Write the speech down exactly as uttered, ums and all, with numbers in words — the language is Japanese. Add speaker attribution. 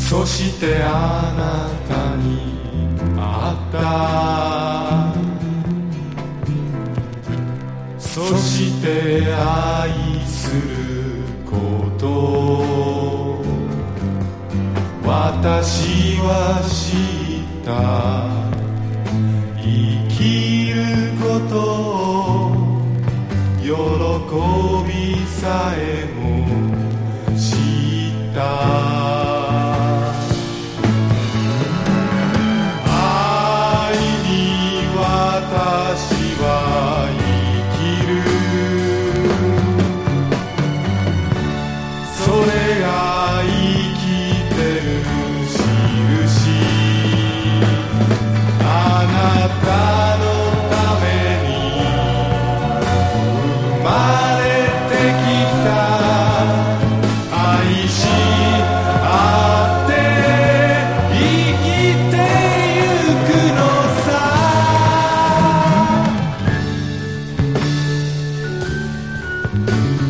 Speaker 1: そしてあなたに会ったそして愛すること私は知った生きること喜びさえも知った
Speaker 2: 「